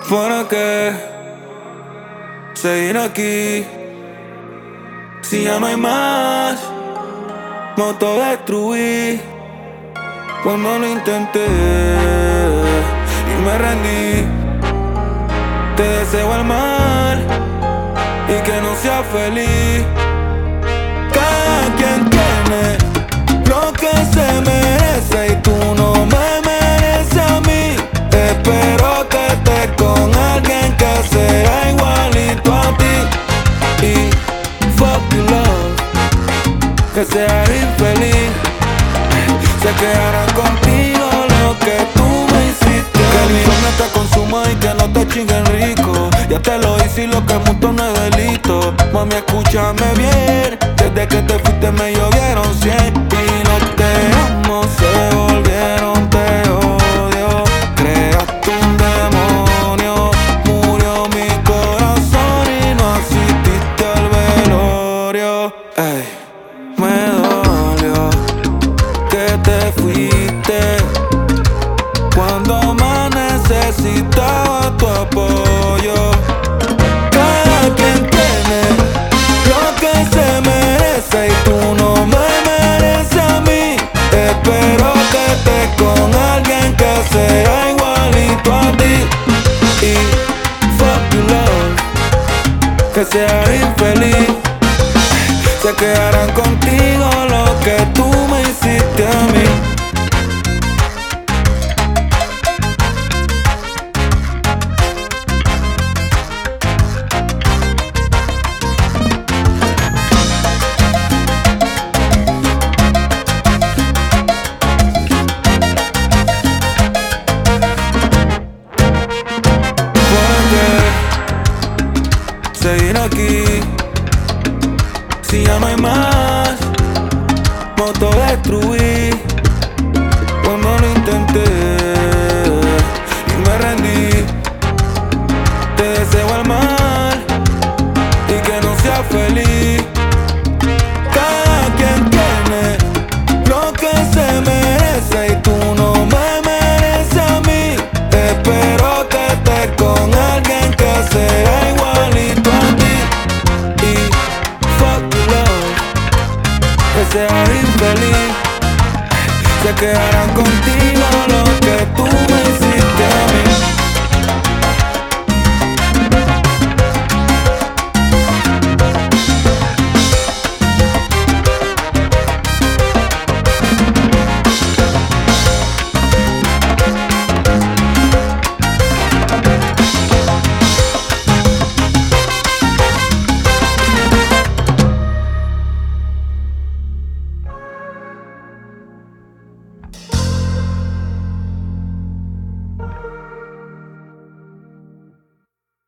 ¿Para qué seguir aquí si ya no hay más? Me autodestruí cuando lo intenté y me rendí. Te deseo el mal y que no seas feliz. Cada quien tiene lo que se merece y tú no me mereces a mí. Espero que estés con alguien que sea igualito a ti. Y fuck you love, que seas infeliz. Se quedarán contigo lo que tú me hiciste. Que el insomnio te consuma y que no te chinguen rico. Ya te lo hice y lo que mucho no es delito. Mami, escúchame bien, desde que te fuiste me llovieron 100. Y no te amo, se volvieron te odio. Creaste un demonio, murió mi corazón y no asististe al velorio. Ey, me dolió que te fuiste cuando más necesitaba tu apoyo. Cada quien tiene lo que se merece y tú no me mereces a mí. Espero que estés con alguien que sea igualito a ti. Y fuck you love, que seas infeliz. Se quedarán contigo lo que tú me hiciste a mí. Seguir aquí si ya no hay más. Me autodestruí cuando lo intenté y me rendí. Te deseo el mal y que no seas feliz. Cada quien tiene lo que se merece y tú no me mereces a mí. Espero que estés con alguien que sea igualito a ti. Y fuck you love, que seas infeliz. Se quedarán contigo